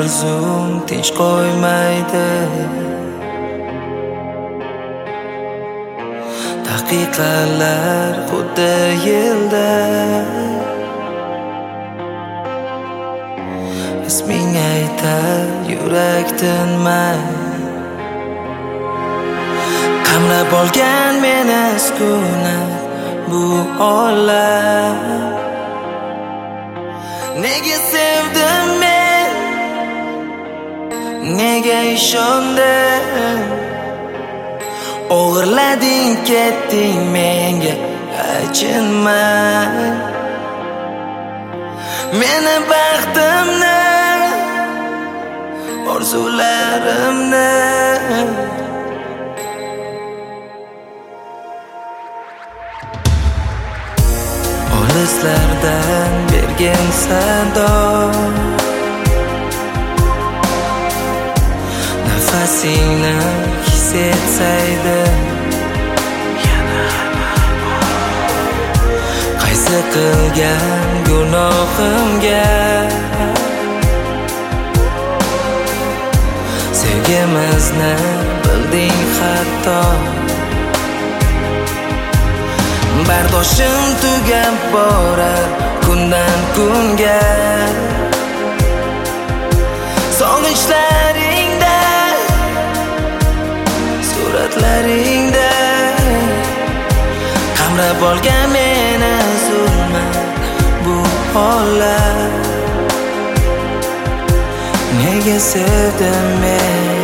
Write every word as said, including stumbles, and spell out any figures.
orzum tinch qo'ymaydi. Daqiqalar xuddi yilday, isming aytar yurak tinmay. Qamrab olgan meni sukunat bu olam. Nega sevdim men, nega ishondim? O'g'irlading ketding menga achinmay. Meni baxtimni, orzularimni olislardan bergin sado, nafasingni his etsaydim. Qaysi qilgan gunohimga sevgimizni bilding hatto. Bardoshim tugab borar kundan kunga. Sog'inchlaringda, suratlaringda qamrab olgan meni zulmat bu holat. Nega sevdim men?